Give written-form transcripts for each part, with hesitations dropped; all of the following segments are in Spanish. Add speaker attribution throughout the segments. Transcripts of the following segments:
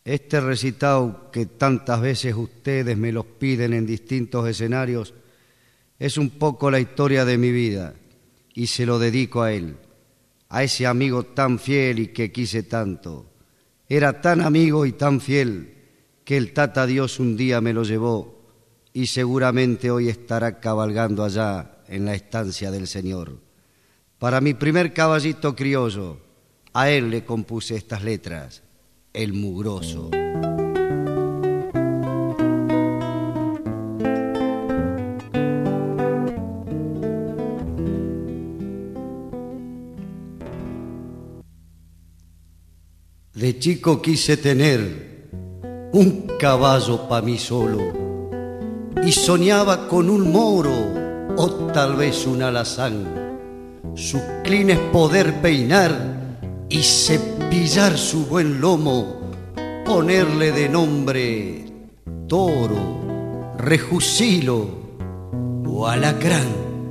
Speaker 1: Este recitado que tantas veces ustedes me los piden en distintos escenarios es un poco la historia de mi vida y se lo dedico a él, a ese amigo tan fiel y que quise tanto. Era tan amigo y tan fiel que el Tata Dios un día me lo llevó y seguramente hoy estará cabalgando allá en la estancia del Señor. Para mi primer caballito criollo, a él le compuse estas letras, El Mugroso. De chico quise tener un caballo pa' mí solo y soñaba con un moro o tal vez un alazán, sus clines poder peinar y cepillar su buen lomo, ponerle de nombre Toro, Rejusilo o Alacrán.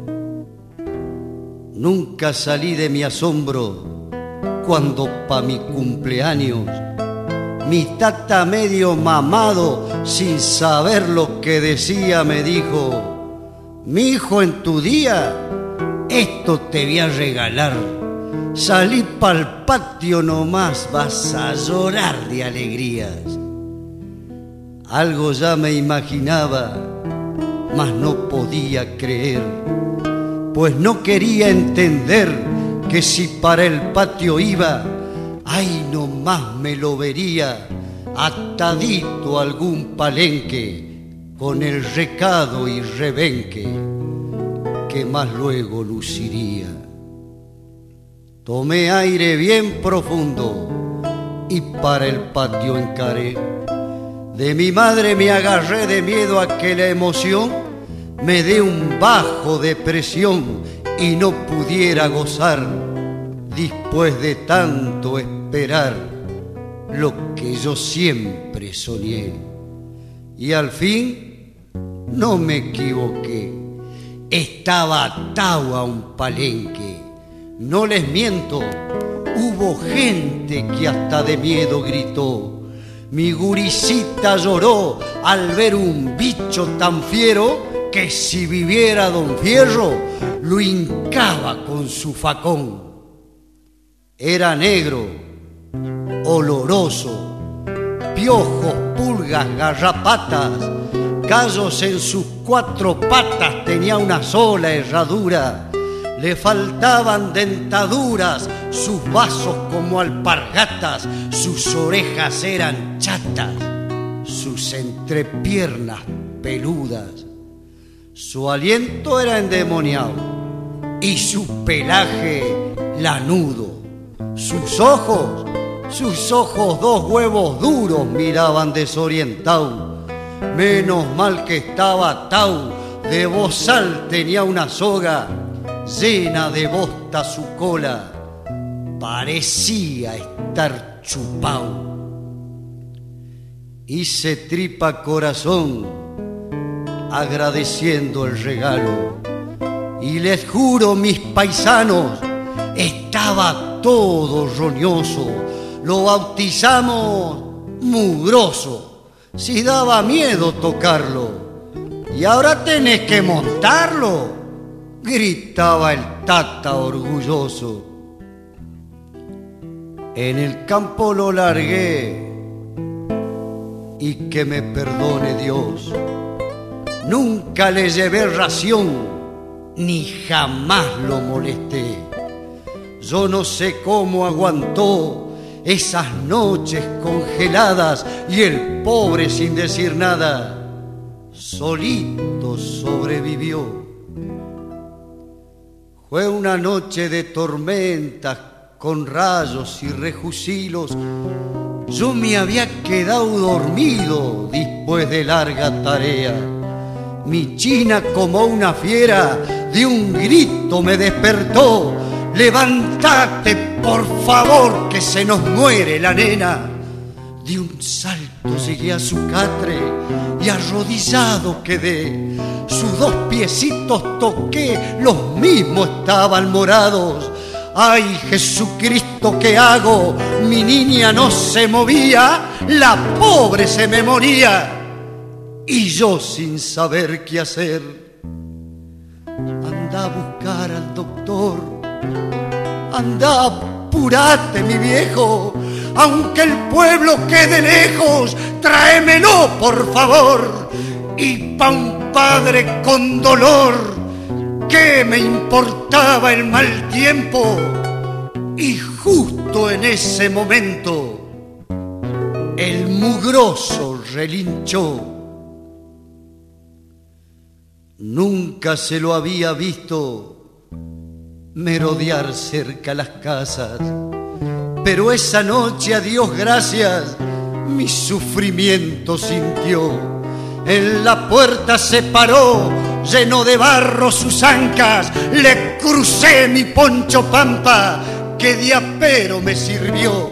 Speaker 1: Nunca salí de mi asombro cuando pa' mi cumpleaños mi tata medio mamado, sin saber lo que decía, me dijo: mi hijo, en tu día esto te voy a regalar. Salí pa'l patio nomás, vas a llorar de alegrías. Algo ya me imaginaba, mas no podía creer, pues no quería entender que si para el patio iba, ay, nomás me lo vería atadito a algún palenque con el recado y rebenque que más luego luciría. Tomé aire bien profundo y para el patio encaré. De mi madre me agarré de miedo a que la emoción me dé un bajo de presión y no pudiera gozar, después de tanto esperar, lo que yo siempre soñé. Y al fin no me equivoqué, estaba atado a un palenque. No les miento, hubo gente que hasta de miedo gritó. Mi gurisita lloró al ver un bicho tan fiero que si viviera Don Fierro lo hincaba con su facón. Era negro, oloroso, piojos, pulgas, garrapatas, gallos en sus cuatro patas, tenía una sola herradura. Le faltaban dentaduras, sus vasos como alpargatas, sus orejas eran chatas, sus entrepiernas peludas. Su aliento era endemoniado y su pelaje lanudo. Sus ojos, dos huevos duros miraban desorientados. Menos mal que estaba atado, de bozal tenía una soga, llena de bosta su cola, parecía estar chupao. Hice tripa corazón agradeciendo el regalo y les juro, mis paisanos, estaba todo roñoso. Lo bautizamos Mugroso, si daba miedo tocarlo. Y ahora tenés que montarlo, gritaba el Tata orgulloso. En el campo lo largué y que me perdone Dios. Nunca le llevé ración ni jamás lo molesté. Yo no sé cómo aguantó esas noches congeladas y el pobre sin decir nada solito sobrevivió. Fue una noche de tormentas con rayos y rejusilos. Yo me había quedado dormido después de larga tarea. Mi china, como una fiera, de un grito me despertó: levántate, por favor, que se nos muere la nena. De un salto llegué a su catre y arrodillado quedé. Sus dos piecitos toqué, los mismos estaban morados. Ay, Jesucristo, ¿qué hago? Mi niña no se movía, la pobre se me moría. Y yo sin saber qué hacer, anda a buscar al doctor, anda, apurate, mi viejo, aunque el pueblo quede lejos, tráemelo, por favor. Y pa' un padre con dolor, ¿qué me importaba el mal tiempo? Y justo en ese momento, el mugroso relinchó. Nunca se lo había visto merodear cerca las casas, pero esa noche, a Dios gracias, mi sufrimiento sintió. En la puerta se paró, lleno de barro sus ancas, le crucé mi poncho pampa, que de apero me sirvió.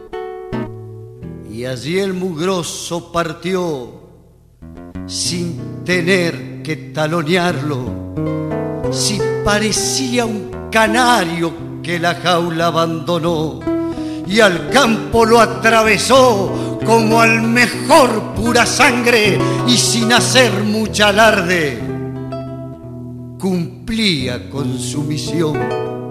Speaker 1: Y allí el mugroso partió, sin tener que talonearlo, si parecía un canario que la jaula abandonó, y al campo lo atravesó como al mejor pura sangre, y sin hacer mucha alarde cumplía con su misión.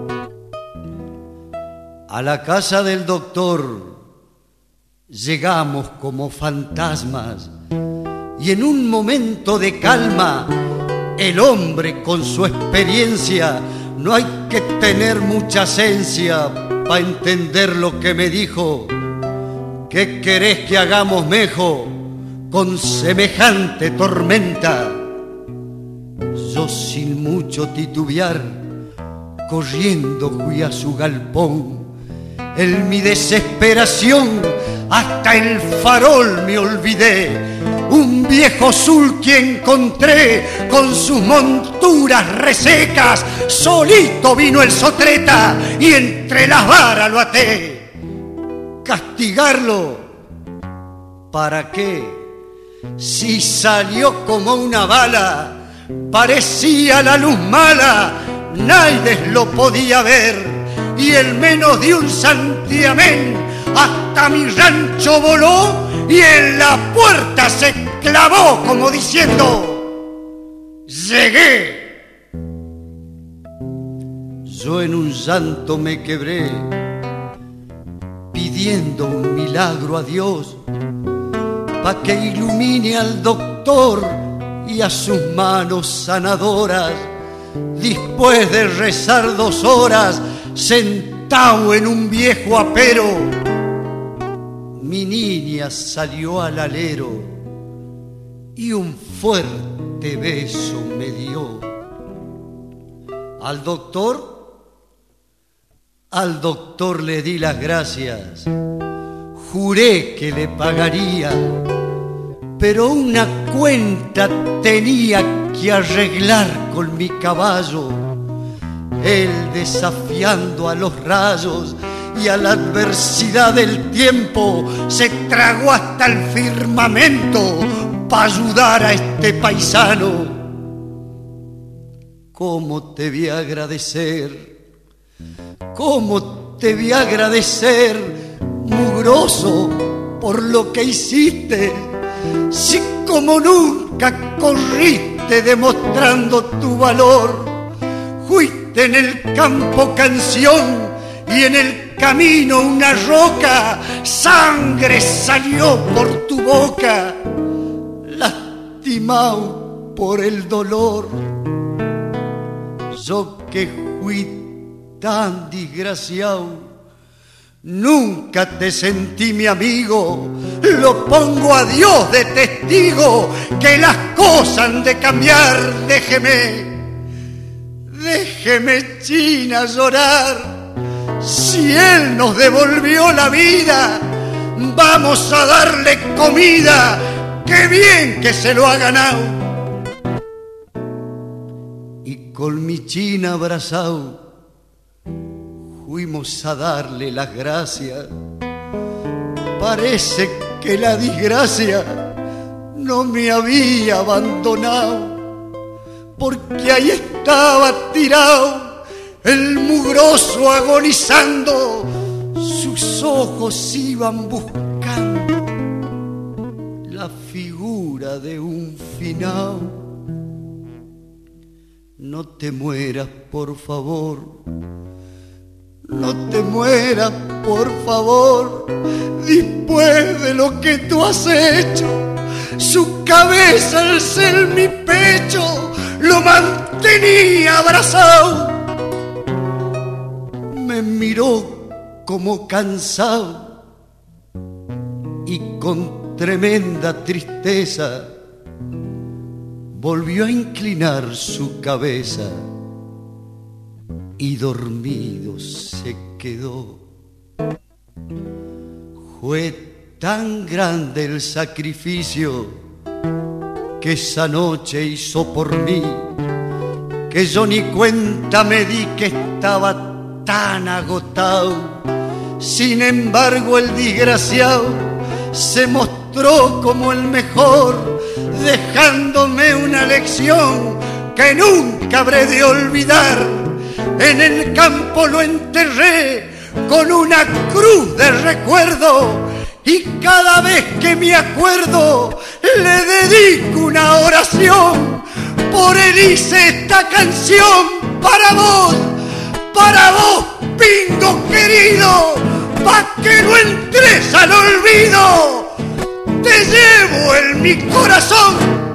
Speaker 1: A la casa del doctor llegamos como fantasmas, y en un momento de calma, el hombre con su experiencia, no hay que tener mucha ciencia para entender lo que me dijo. ¿Qué querés que hagamos, mejo, con semejante tormenta? Yo sin mucho titubear, corriendo fui a su galpón. En mi desesperación hasta el farol me olvidé. Un viejo azul que encontré con sus monturas resecas, solito vino el sotreta y entre las varas lo até. ¿Castigarlo? ¿Para qué? Si salió como una bala, parecía la luz mala, nadie lo podía ver, y en menos de un santiamén hasta mi rancho voló y en la puerta se clavó como diciendo: llegué. Yo en un llanto me quebré, pidiendo un milagro a Dios, pa' que ilumine al doctor y a sus manos sanadoras. Después de rezar 2 horas, sentado en un viejo apero, mi niña salió al alero y un fuerte beso me dio. Al doctor le di las gracias, juré que le pagaría, pero una cuenta tenía que arreglar con mi caballo. Él desafiando a los rayos y a la adversidad del tiempo, se tragó hasta el firmamento para ayudar a este paisano. ¿Cómo te voy a agradecer? ¿Cómo te voy a agradecer, mugroso, por lo que hiciste? Si como nunca corriste demostrando tu valor, fuiste en el campo canción y en el camino una roca, sangre salió por tu boca, lastimado por el dolor. Yo que fui tan desgraciado, nunca te sentí mi amigo, lo pongo a Dios de testigo, que las cosas han de cambiar. Déjeme, China, llorar. Si Él nos devolvió la vida, vamos a darle comida, qué bien que se lo ha ganado. Y con mi China abrazado fuimos a darle las gracias. Parece que la desgracia no me había abandonado, porque ahí estaba tirado el mugroso agonizando, sus ojos iban buscando la figura de un finao. No te mueras, por favor, no te mueras, por favor, después de lo que tú has hecho. Su cabeza al ser mi pecho lo mantenía abrazado. Me miró como cansado y con tremenda tristeza volvió a inclinar su cabeza y dormido se quedó. Fue tan grande el sacrificio que esa noche hizo por mí, que yo ni cuenta me di que estaba tan agotado. Sin embargo, el desgraciado se mostró como el mejor, dejándome una lección que nunca habré de olvidar. En el campo lo enterré con una cruz de recuerdo, y cada vez que me acuerdo le dedico una oración. Por él hice esta canción para vos, Pingo querido, pa' que no entres al olvido. Te llevo en mi corazón